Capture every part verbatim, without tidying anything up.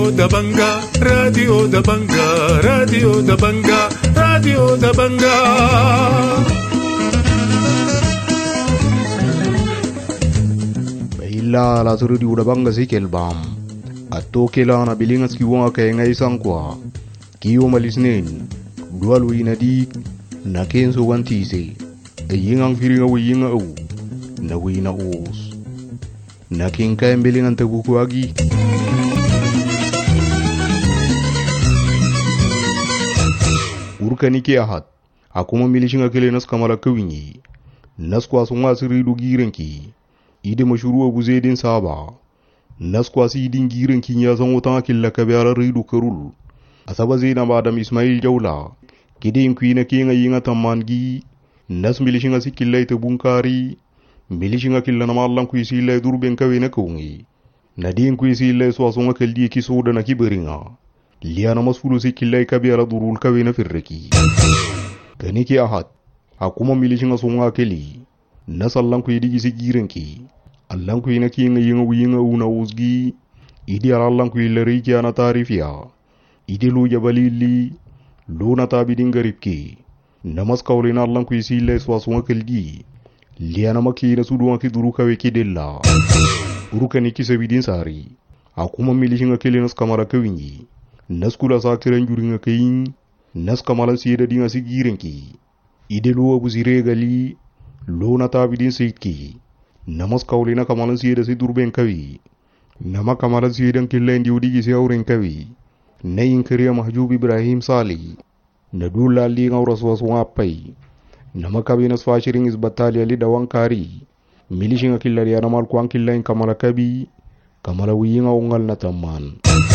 Dabanga, Radio Dabanga, Radio Dabanga, Radio Dabanga. Baila la Radio Dabanga sikelbam. Atto kelana bilingas kiwanga kay ngay sangkwa. Kiyo malisnen. Dual winadi na kenso wantise. Ayingang firinga wiyinga au. Na wina os. Na kingkay bilingan tabukuagi. Urkaniki ahad. Akuma milishinga kele nas kamala kawinyi. Nas kwa sunga siridu girenki. Ide mashuru abu zedin saba. Nas kwa si idin girenki nya san wutan akilla kabiyara ridu karul. Asaba zena badam Ismail Jawla. Kide inkwina kinga yinga tamangi. Nas milishinga si killa ite bunkari. Milishinga killa nama allan kuisi illa durben kawina kaungi. Nadin kuisi illa swasunga keldi kisoda na kiberinga. Liana masfulu si killa kabiyara durul kawina firreki. Kaniki ahad. Akuma milishinga sunga keli. Nas allan kuidi gisi girenki. Allan kuina kinga yinga winga una uzgi. Idi allan kuila riki ana tarifia. Idi lu jabalili. Lu natabidin garibki. Namas kaulina allan kuisi illa swasunga keldi. Liana makina suduwa ki duru kawe kidella. Urukaniki sabidin sari. Akuma milishinga keli nas kamara kawinyi. Nas kula sakiran juringa kayin. Nas kamalan siyeda dinga si girenki. Ide lu abu ziregali. Lu natabidin sayidki. Namas kaulina kamalan siyeda si durben kawi. Nama kamalan siyedan killa indi udigi si auren kawi. Na inkariya mahjub Ibrahim Sali. Na dula li ngawra swaswa pai. Nama kabi nas fashiring is batali ali dawang kari. Milishinga killa ya namal kuang killa in kamala kabi. Kamala wiyinga ungal na taman.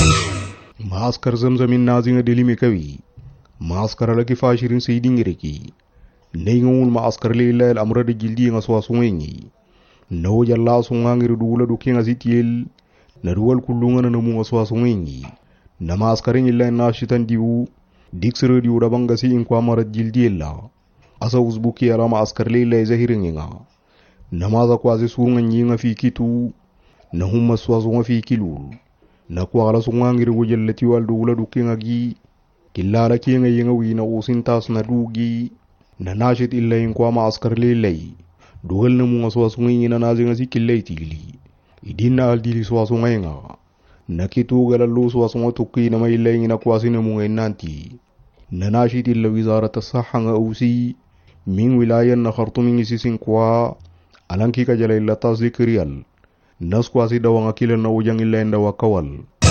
Maaskar zamzamin nazinga dilimi kawi. Maaskar alaki fashiring sayidingireki. Nengul maaskar leila al amra de jildi nga swaswengi. No jalla sungangir dula dukinga zitiel. Na duwal kulunga na namu nga swaswengi. Na maaskaring illa na shitan diwu. Diksere diwu dabanga si inkwa marat jildi illa. Asa uzbuki ala maaskar leila zahiringi nga. Na maza kwazi surunga nyinga fi kitu. Na humma swaswenga fi kilul. Na kwa ala sungangir wujallati wal dula dukinga gi. Killa ala kienga yenga wina usintas na dugi. Na nashit illa inkwa maaskar leilai. Dugal na mga swasungay na nazinga si killay tili. Idin na aldili swasungay nga. Nakitu galalo swasunga tuki na may ilay na kwasi na mga inanti. Na nashit illa wizarat asaha nga usi. Ming wilayan na khartuming isisin kwa. Alangki ka jala illa tas dikriyal. Nas kwasi dawa nga kila na ujang illa inda wakawal.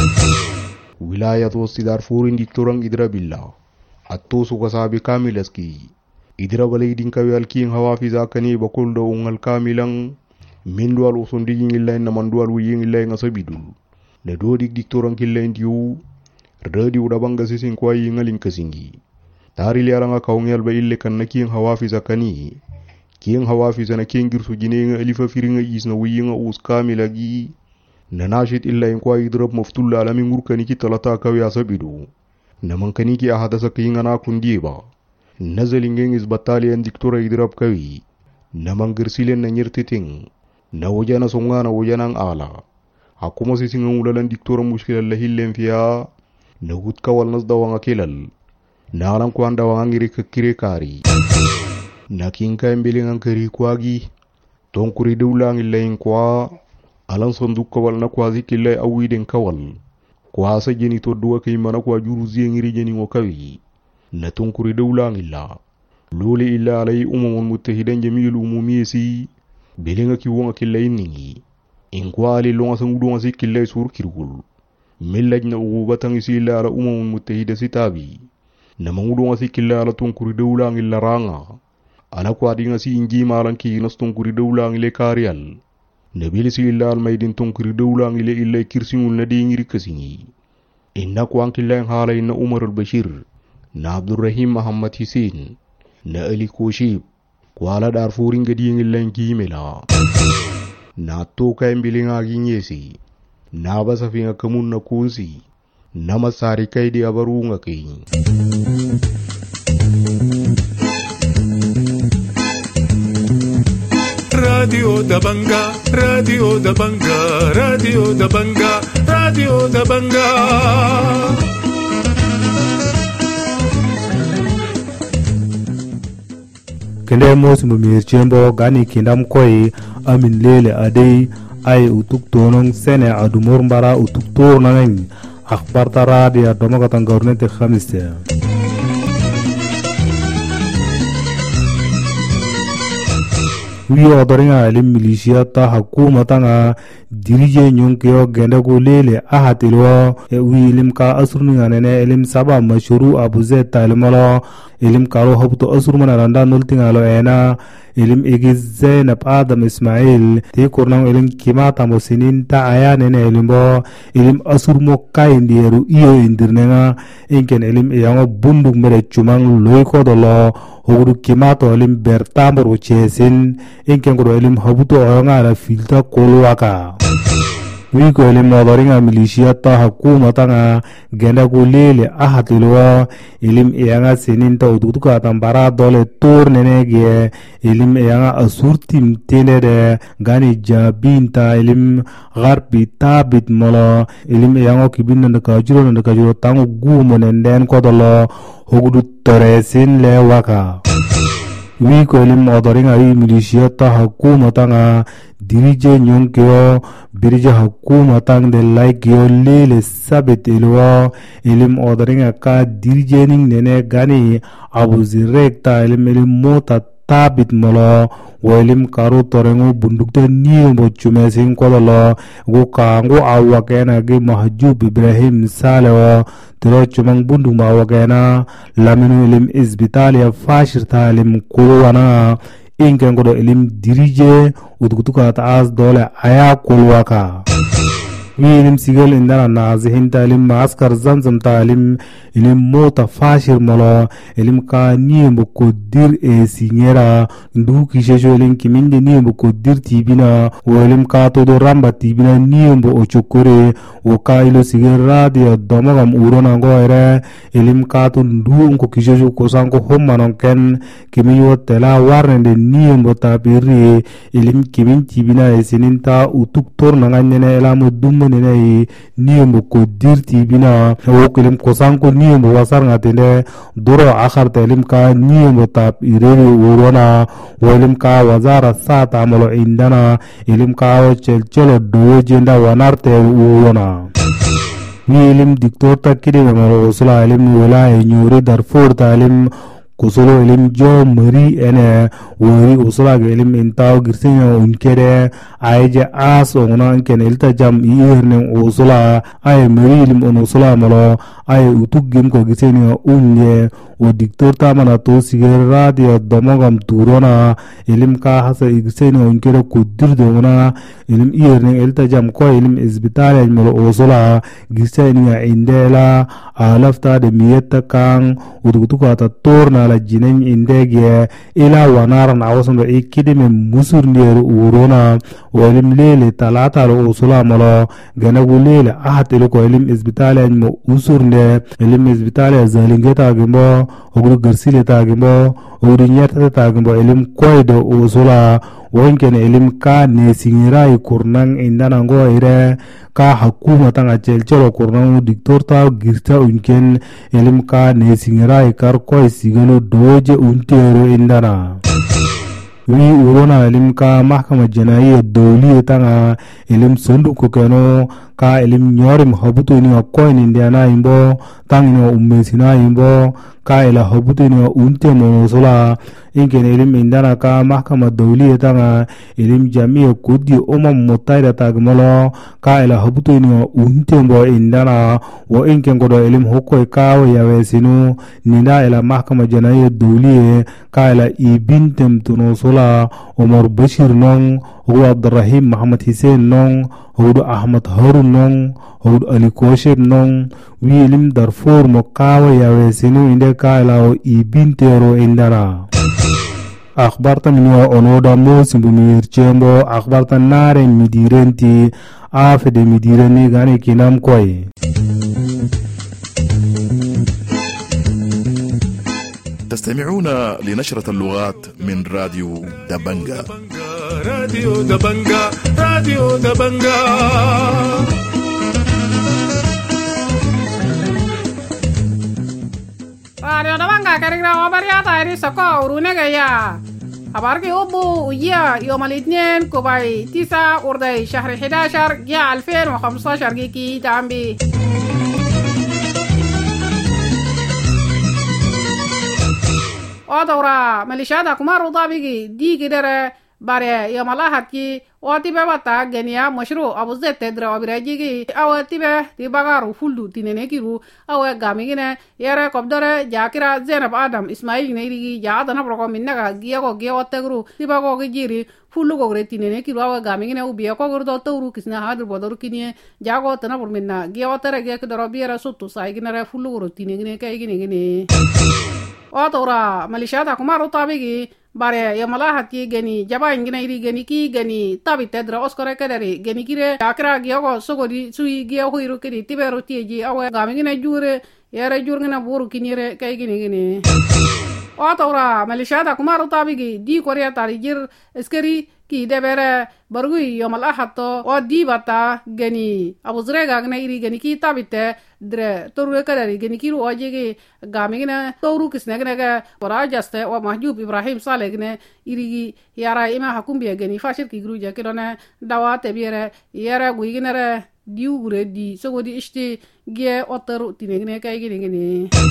Wilayat was ti Darfurin dikturang idrabilla. At to sukasabi kamilaski. Idra balay din kawi alking hawafiza kani bakul do ungal kamilang mindual usundiging ilay na mandual wiying ilay nga sabidul. Na dodik dikturang kilay ndiyo, radi udabanga sising kwa yingaling kasingi. Tari liara nga kaungyal ba ille kan na king hawafiza kani, king hawafiza na king girsu jine nga alifa firinga is na wiying nga us kamilagi, na nashit ilay kwa idrab maftulla alaming urkani ki talata kawi asabidu, na mankani ki ahadasa kayinga na kundiba. Nazalingeng is battalion diktura idrab kawi. Namang gersilen na nyertiting. Na wajana sunga na wajanang ala. Akuma sisingang ulalan diktura muskilal lahilem fiya. Nagut kawal nas dawang akilal. Na alam kuan dawang angiri kekiri Nakingka imbiling ang kiri kwagi. Tongkuri dulang ilayin kwa. Alang sonduk kawal na kwazi kilay awideng kawal. Kwa sa jenito dua kay mana kwa juruzi ang iri jening wakawi. Na tungkuri daulang illa. Luli illa alay umamun mutahidan jamil umumiyesi. Bilinga kiwanga kilay ningi. Inkwa alilunga sa udunga si kilay sur kirgul. Millaj na ugubatang isi illa ala umamun mutahida si tabi. Na mangudunga si kilay ala tungkuri daulang illa ranga. Ana kwa di nga si inji malang kinas tungkuri daulang ila karyal. Nabili si illa almaydin tungkuri daulang ila illa kirsingul na dingiri kasingi. Inna kwa ang kilay halay na Umar al-Bashir. Na Abdurrahim Muhammad Hussein. Na Ali Koshib. Kuala Darfurin gadiyang ilang kimela. Na toka imbiling aging yesi. Na basafi nga kamun na kunsi. Na masari kay di abarunga kay. Radio Dabanga, Radio Dabanga, Radio Dabanga, راديو دبنجا. Kende mos mumir chembo gani kindam koi amin lele adei ay utuk tonong sene adumur mbara utuk tonang akhbar tara dia domagatan government khamiste. Wiyo odoringa elim militia ta hakumatanga dirije nyunkyo genda ko lele ahatilo e wilim ka asrunga nene elim saba mashuru abuze talmalo elim karo habto asrumana randa nultingalo ena elim egiz Zainab Adam Ismail te kornang elim kimata mosinin ta aya nene elimbo elim asurmo kaindieru iyo indirnenga inken elim eyango bunduk mere chumang loiko dolo hogudu kimato elim bertamor uchesin inken kodo elim habuto oyonga la filta kolwaka. Wiko elim modoringa militia ta hakumatanga genda ko lele ahatilo elim eyanga seninta udutuka tambara dole tor nenege elim eyanga asurtim tenede gani jabinta elim garbi tabit molo elim eyanga kibinna ndakajuro ndakajuro tangu gumo nenden kodolo hogudu toresin le waka. Wiko elim modoringa i militia ta hakumatanga dirije nyonkyo birije hakumatang de like yo lele sabit ilwa elim odoringa ka dirije ning nene gani abu zirekta elim elim mota tabit molo welim karu torengu bundukta niyo mo chumesin kodolo go kangu awakena ge mahjub Ibrahim Salewa tero chumang bunduk ma awakena laminu elim isbitalia fashir talim kulwana inken godo elim dirije udgutuka taas dole aya kulwaka. Wilim sigal indana nazihin talim maskar zamzam talim elim mota fashir molo elim ka niyembo kodir e singera ndu kishejo elim kiminde niyembo kodir tibina o elim ka todo ramba tibina niyembo ochokore o ka ilo sigal radio domagam urona ngo ere elim ka to ndu unko kishejo kosanko hommanon ken kimiyo tela warnende niyembo tapiri elim kimin tibina e sininta utuk torna nganyene elamu dummo nene niyembo kodir tibina o kelim kosanko niyembo wasar ngatende duro akhar telim ka niyembo tap ireri urona welim ka wazara sata amolo indana elim ka chelchelo do jenda wanarte urona. Ni elim diktor takide ngaro usula elim wala nyuri Darfur talim kusolo elim jo mari ene wori usula elim intaw girsinya unkere aije as ongna ken elta jam ierne usula ay mari elim on usula malo ay utugim ko girsinya unye o diktor ta mana to siger radio domogam turona elim ka hasa girsinya unkere kudir dona elim ierne elta jam ko elim isbitale malo usula girsinya indela alafta de miyeta kang udugutuka ta torna la jinen indege ila wanaran awasando ikidime musur ndir urona welim lele talata ro usula malo ganagu lele ahatelo ko elim isbitale mo usurne elim isbitale zalingeta gimbo ogru garsile ta gimbo ogru nyata ta gimbo elim koido usula wonken elim ka ne singira ikurnang indana ngo ire ka hakuma tanga chelchero kurnang diktor ta girta unken elim ka ne singira ikar ko sigalo doje untero indana. Wi urona elim ka mahkama janaiya dawliya tanga elim sondu kokeno ka elim nyorim habuto ni ko ni indiana imbo tangino ummesina imbo ka ila habuto ni unte monosula inken elim indana ka mahkama dawliya tanga elim jamiya kudi umam mutaida tagmalo ka ila habuto ni unte mbo indana wo inken godo elim hokko ka yawesinu ninda ila mahkama janaiya dawliya ka ila ibintem tunosula Omar Bashir nong Hudu Abdurrahim Muhammad Hussein nong Hudu Ahmad Harun nong Hudu Ali Kosheb nong Wilim Darfur mokawa yawesinu inde ka ila o ibintero indana. Akhbarta minwa onoda mo simbumir chembo akhbarta nare midirenti afede midireni gani kinam koi. تستمعون لنشرة اللغات من راديو دبنجا. راديو دبنجا راديو دبنجا radio da banga karigra obaria tairi soko urunega ya habarki ubu uya يوم الاثنين كوباي تسعة وردي شهر أحد عشر جاء ألفين وخمسة عشر جيكي تعمبي ودورا مليشيادا كمارو ضابيكي دي كدر باري يوم الاحد كي واتبه باتا جنيا مشروع ابو زيت تدرا وبراجيكي او تبه تبغارو فولدو تينيكيرو او غاميغنا يرا كبدر جاكرا زينب ادم اسماعيل نيري جادنا بركو منغا جيو جيو تغرو تبغو جيري fullu go re tinene ki rawa gaming ne ubiya ko gordo tawru kisna hadur bodor kiniye jago tana burminna giya tara ge ko biera suttu sai ginara fullu go tinene kay gine gine o tora malishada kumaro tabigi bare yamala hati geni jaba ingina iri geni ki geni tabi tedra oskore kadari geni kire akra giya go sogori sui giya hoiru kedi tibero tieji awe gaming ne jure yara jurngina buru kinire kay gine gine o tora malishada kumaro tabigi di korea tari jir eskeri ki debere bargui yomal ahato o di bata geni abu zrega gna iri geni ki tabite dre toru kadari geni kiru ojege gamigna toru kisne gna ga warajaste o mahjub ibrahim saleh gna iri yara ima hakumbi geni fashir ki gruja kidona dawate biere yara guignere diu gure di sogodi ishti ge otaru tinegne kay gene gene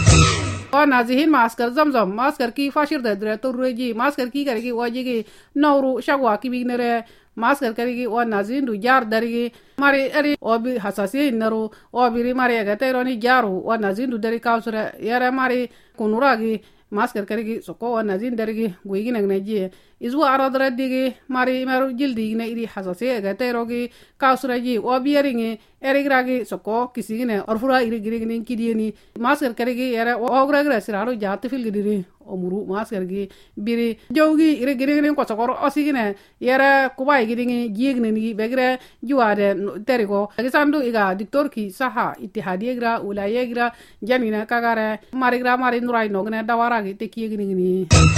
और नाजिहिन मास्कर जमजम मास्कर की फाशिर दद्रे तो रेजी मास्कर की करेगी वाजेगी नौरू शगवा की बिगनरे मास्कर करेगी और नाजिहिन दु जार दरेगी मारे अरे और भी हसासी नरो और भी मारे गते रोनी जारू और नाजिहिन दु दरे काउसरे यार मारे कोनुरागी मास्कर करेगी सको और नाजिहिन दरेगी गुईगी नगने जी इजवा आराधरा दिगे मारे मारो जल्दी ने इरी हसासी गते रोगी काउसरे जी और भी यरिंगे एरिग्रागी सको किसी ने और फुरा इरी गिरिगने की दियनी मास्कर करेगी यार ओग्राग्रा सिरारो जाते फिल गिरी omuru masker gi biri jawgi ire gire ko sokoro osigine yara kubai gidingi jigne ni begre juade teriko gisandu iga diktor ki saha ittihadiye gra ulaye gra janina kagare marigra mari nurai nogne dawara gi tekiye gini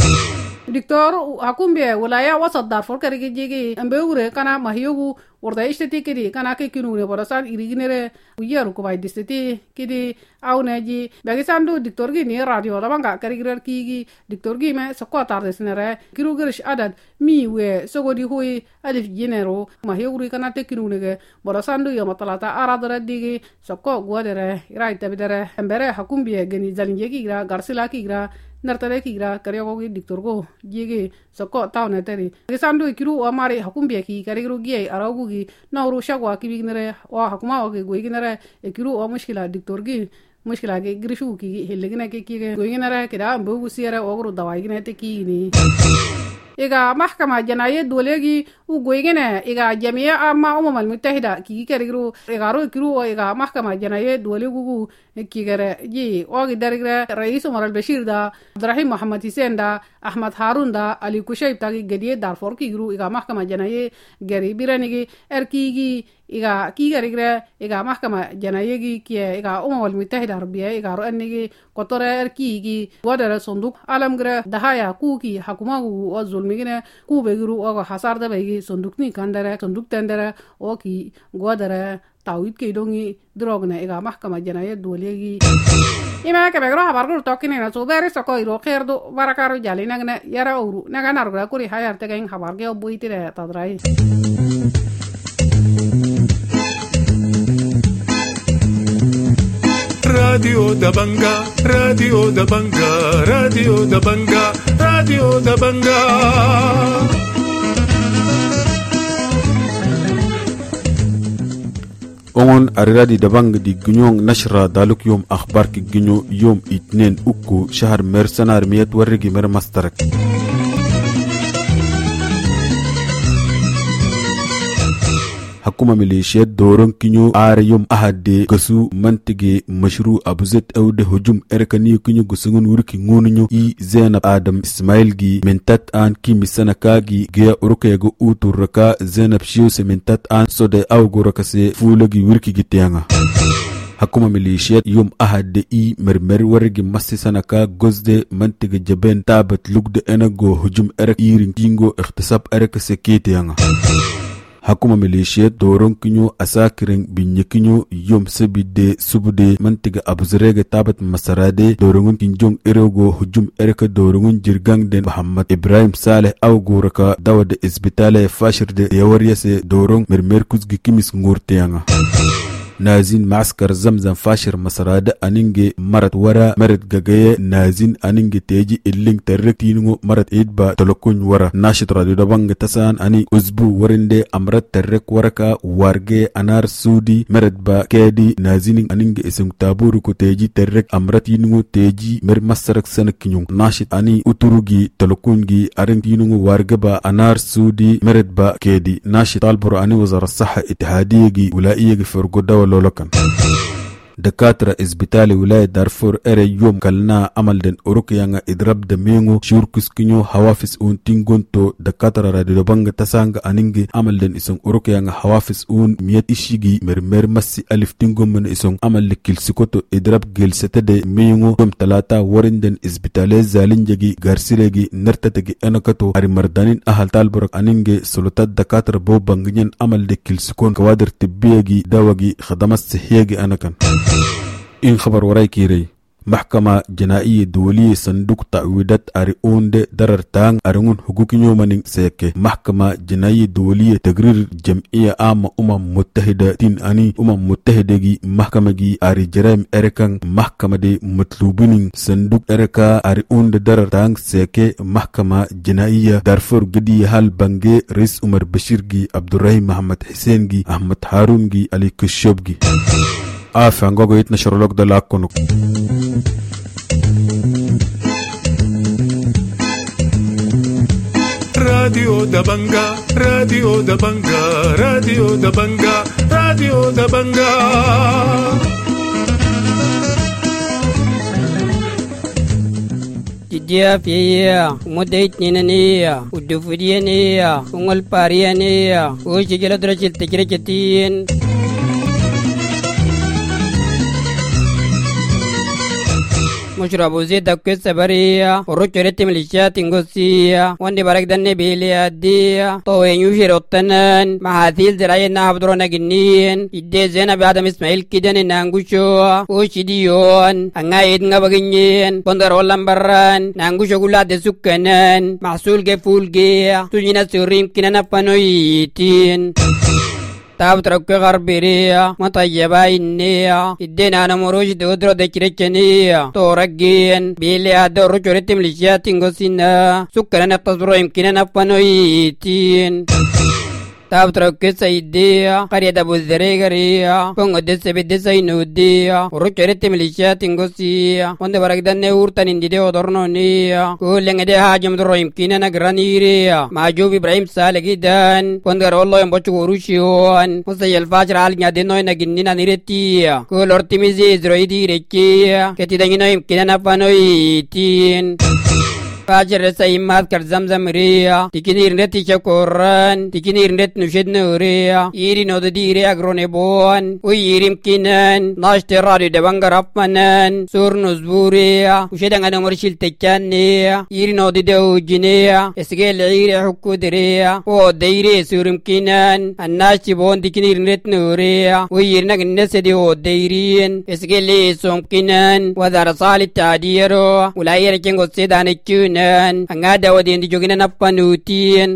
diktor hakumbe ulaya wasat darfor karigi jigi ambeure kana mahyogu orda isteti kidi kana ke kinure borasan iriginere uyaru kubai disteti kidi awneji begisandu diktor gi ni radio da banga karigrer ki diktor gi me sokko tardesnere kirugerish adad mi we sogodi hoy alif genero mahyogu kana te kinure borasandu yamatalata aradara digi sokko godere iraita bidere ambere hakumbe geni zalinje ki gra garsila ki gra nartare ki gra karyogo gi diktor go jige sokko tawne teri gisandu kiru amare hakumbe ki karigru gi aragu gi nawru shagwa ki bignere wa hakuma o gi goiginere kiru o mushkila diktor gi mushkila gi grishu ki helegina ki ki goiginere kida mbu siere ogru dawai gine te ki ni iga mahkama janaye dolegi u goigene iga jamiya amma umam al muttahida ki karigru igaro kiru iga mahkama janaye dolegu ki gare ji ogi darigre rais umar al bashir da abdurrahim muhammad hussein da ahmad harun da ali kushayb tagi gadiye darfor ki gru iga mahkama janaye gari biranigi erkigi iga ki garigre iga mahkama janaye gi ki iga umam al muttahida rabbiya iga ro annigi kotore erkigi wadara sonduk alam gre dahaya ku ki hakuma gu o zulmigine ku begiru o hasar da begi sonduk ni kandare sonduk tendere o ki godare tawit ke dongi drogne iga mahkama janaye dolegi ima ke begro habar gur tokkine na so bere so ko iro kherdo barakaru jali nagne yara uru naga narga kuri hayar te gain habar ge obuitire tadrai Radio da Banga, Radio da Banga, Radio da Banga, Radio da Banga. Ongon ariradi dabang di gunyong nashra daluk yom akhbar ki gunyo yom itnen ukku shahar mersanar miyat warrigi mer mastarak hakuma milishiyat doron kinyo are yom ahade gasu mantige mashru abuzet awde hujum erkani kinyo gusungun wurki ngonunyo i Zainab Adam Ismail gi mentat an ki misana kagi giya urukego uturaka Zainab Shiuse mentat an sode awgoraka se fulagi wurki gitiyanga hakuma milishiyat yom ahade i mermer wargi masisana ka gozde mantige jaben tabat lugde enago hujum erk irin kingo ikhtisab erk se kitiyanga حكومة ميليشيات دورون كنيو أساكرين بنيكنيو يوم سبيد سبودي منطقة أبو زريغ تابت مسارادي دورون كنجون إروغو هجوم إركا دورون جرغان دين محمد إبراهيم صالح أو غوركا داود إسبتالي فاشر دي يوريسي دورون مرميركوز كيميس ngurtiyanga نازين معسكر زمزم فاشر مسرادة أنينجي مرت ورا مرت جاجية نازين أنينجي تيجي اللينك تركتينو مرت إدبا تلقون ورا ناشط راديو دبانج تسان أني أسبوع ورندة أمرت ترك وركا وارجي أنار سودي مرت با كادي نازين أنينجي اسم تابوركو تيجي ترك أمرتينو تيجي مر مسرك سنكينو ناشط أني أتروجي تلقونجي أرنتينو وارجي با أنار سودي مرت با كادي ناشط طالبر أني وزارة الصحة اتحادية ولائية فرقو دولة لولكن دكاترة إسبيتالي ولاية دارفور إري يوم كلنا عمل دن أوروكيانغا إدراب دمينغو شوركس كنيو حوافز أون تينغونتو دكاترة راديو بانغ تسانغ أنينغي عمل دن إسون أوروكيانغا حوافز أون ميات إشيغي مرمير مسي ألف تينغو من إسون عمل لكيل سكوتو إدراب جيل ستدي مينغو يوم تلاتا ورن دن إسبيتالي زالينجي غارسيريجي نرتتجي أنكتو هاري مردانين أهل تالبرك أنينغي سلطات دكاترة بو بانغنين عمل لكيل سكون كوادر تبيجي داوغي خدمات صحية أنكن إن خبر وراي كيري محكمة جنائية دولية صندوق تعويضات أريون درر تان أريون حقوق يومانين سيكي محكمة جنائية دولية تقرير جمعية عامة أمم متحدة تين أني أمم متحدة جي محكمة جي أري جرائم إركان محكمة دي مطلوبين صندوق إركا أريون درر تان سيكي محكمة جنائية دارفور جدي هال بانجي رئيس عمر بشير جي عبد الرحيم محمد حسين جي أحمد هارون جي علي كشوب جي آف عنقو يتنشر لك دلاكونو راديو دبنجا راديو دبنجا راديو دبنجا راديو دبنجا Dia fiya mudait ninaniya udufudiyaniya ungal pariyaniya o chigela drachil tikire ketin مشرب زيد دكت سبرية ورجعت مليشيا تنقصية وندي برك دني بيلي أدية طوين يوشير التنان محاثيل زراعي نهبدرون جنين إدي زينب بعدم إسماعيل كدن نانغوشوا وشديون أنغايد نغبغنين بندر ولن بران نانغوشوا كلها دسكنان محصول جفول جيا تجينا سوريم كنا نبانويتين تاب ترك غربيريا مطيبا إنيا إدينا أنا مروج دودرو دكريتشنيا تورجين بيلي أدور رجورت مليشيا تنغسينا سكرنا نتصبرو يمكننا نبانويتين تاب ترك سيديا قرية أبو الزريغريا كونغ دس بدس ينوديا ورجورت مليشيا تنغسيا وند برك دني ورتن إندي ودرنونيا كل عندي حاجم درو يمكننا نغرانيريا ماجوب إبراهيم سالكيدان وند رولو يمبوشو وروشيون مسيل فاجر على نادينو ينجننا نيرتيا كل أرتميزي زرويدي ركيا كتيدانينو يمكننا نبانويتين فاجر سيمات كرزمزم ريا تكنير نت شكوران تكنير نت نشد نوريا يري نود ديري أغرونيبون ويريم كنان ناشت راديو دبانغ رابمنان سور نزبوريا وشدنا نمرشيل تكانيا يري نود دو جنيا اسجل عيري حكو دريا وديري سورم كنان الناس بون تكنير نت نوريا ويرنا الناس دي وديرين اسجل سوم كنان وذار صالح تاديرو ولا يرجعوا سيدان كون angada wadin di jogina napanutin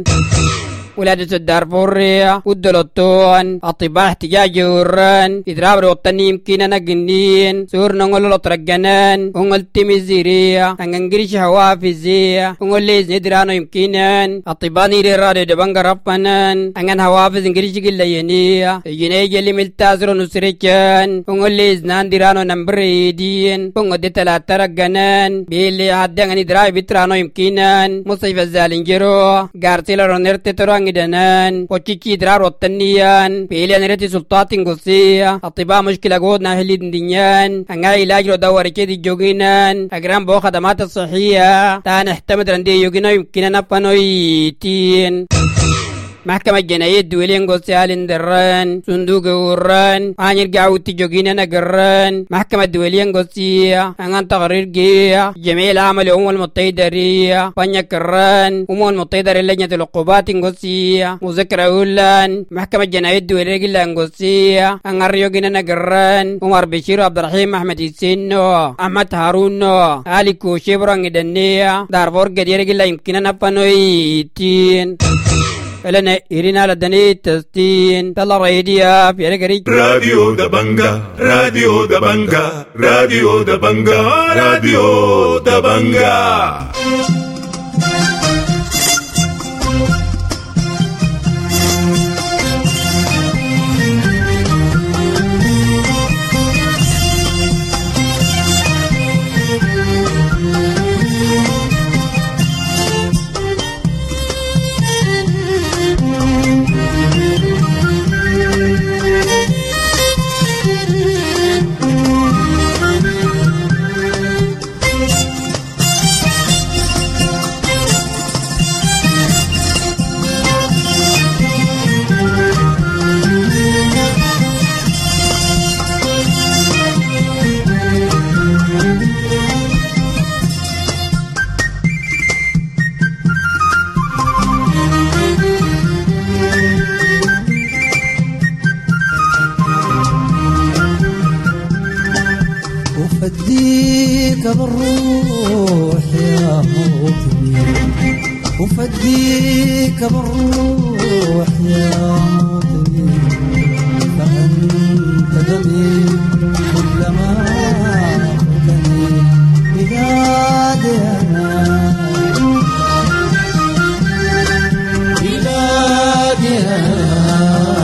ولادة الدارفورية ودلوتون أطباء احتجاجوران إدراب روتاني يمكن نجنين سور نقول لطرجنان ونقول تمزيرية نعنقريش هوافزية ونقول ليز ندرانو يمكنان أطباء نيري رادو دبانغ رابنان نعن هوافز نقريش قليانية ينيجي اللي ملتازرو نسريكان ونقول ليز ناندرانو نمبريدين ونقول دي تلاتة رجنان بيلي هدان ندراي بترانو يمكنان مصيف الزالنجرو غارتيلا رونيرتي تران gidanan pochiki idrar rottaniyan pilihan reti sultatin gosiya atiba mushkila godna helid dinyan anga ilaj ro dawar ke di joginan agram bo khadamat as-sahhiya ta nahtamid randi yogina yumkina napanoitin محكمة جناية دولين قصيال دران صندوق وران آنير قاوتي جوغين نقران محكمة دولين قصية أنغان تقرير جيا جميع العمل أمم المتحدة ريا بانيا كران أمم المتحدة لجنة العقوبات قصية مذكرة أولان محكمة جناية دولين قصية أنغار يوغين نقران عمر بشير عبد الرحيم أحمد السينو أحمد هارون علي كوشي برانغ دنيا دارفور قدير قلا يمكن نفنويتين فلنا إيرينا لدني تستين تلا راديو في رجري راديو دبنجا راديو دبنجا راديو دبنجا راديو دبنجا أفديك بالروح يا موطني أفديك بالروح يا موطني فأنت دمي كلما أخذني بلادي أنا بلادي أنا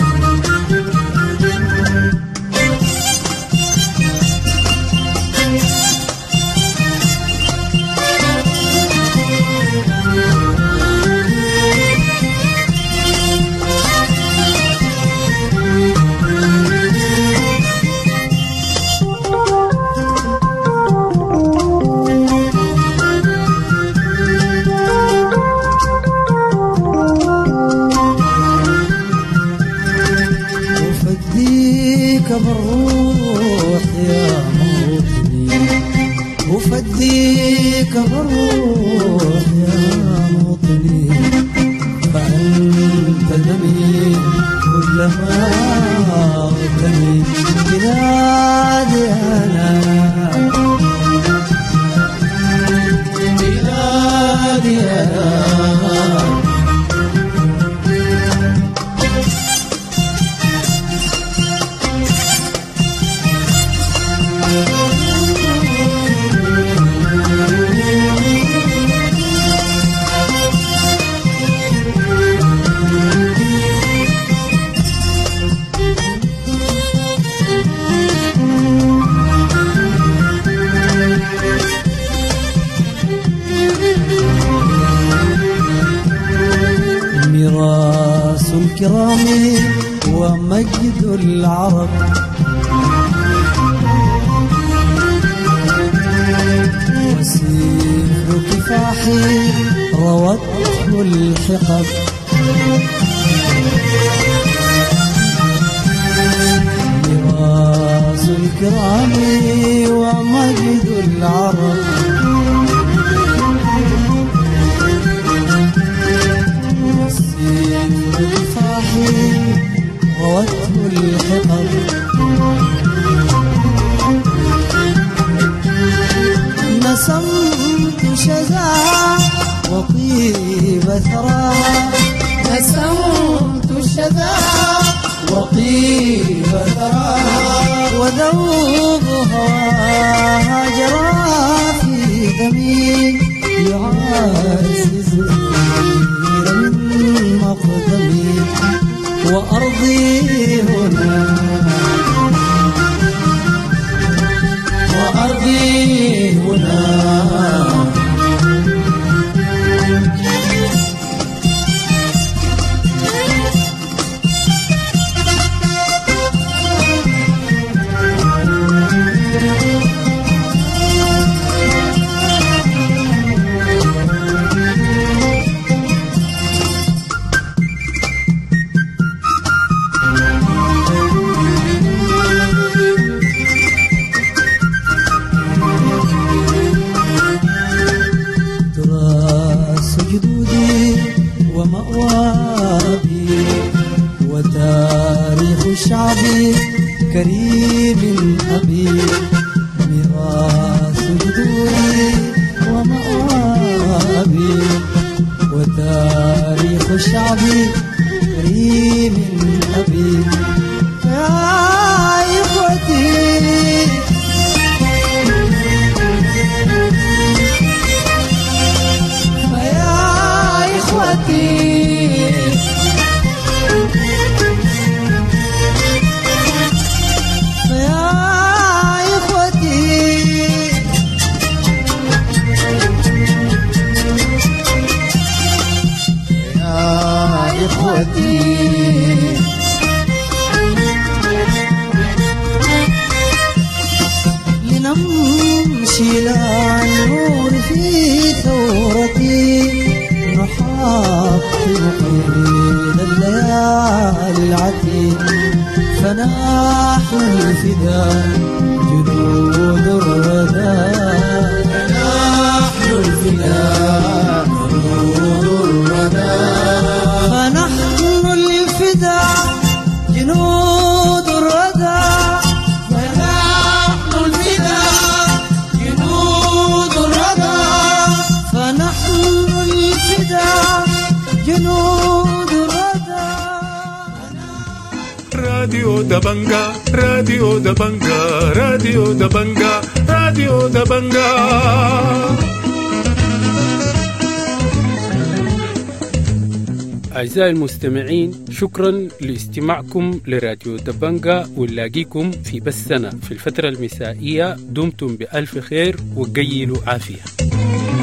بالروح يا موطني أفديك بالروح يا موطني فأنت دمي كلما أغتني بلادي أنا بلادي أنا ميراث الكرام ومجد العرب وسيف كفاحي روته الحقب ميراث الكرام ومجد العرب روته الحقب نسمت شذا وطيب ثرى نسمت الشذا وطيب ثرى وذوب هواها جرى في دمي يعزز من مقدمي وأرضي هنا وأرضي هنا الشعب كريم أبي ميراث جذوري ومآبي وتاريخ الشعب كريم أبي يا إخوتي يا إخوتي لنمشي للنور في ثورتي نحاطب قيد الليالي العتيق فنحن الفداء جنود الردى فنحن الفداء جنود الردى فنحن الفداء جنود الردى فنحن الفداء جنود الردى فنحن الفداء جنود الردى راديو دبنجا راديو دبنجا راديو دبنجا راديو دبنجا. أعزائي المستمعين، شكرا لاستماعكم لراديو دبنجا، ونلاقيكم في بثنا في الفترة المسائية. دمتم بألف خير وقيلوا عافية.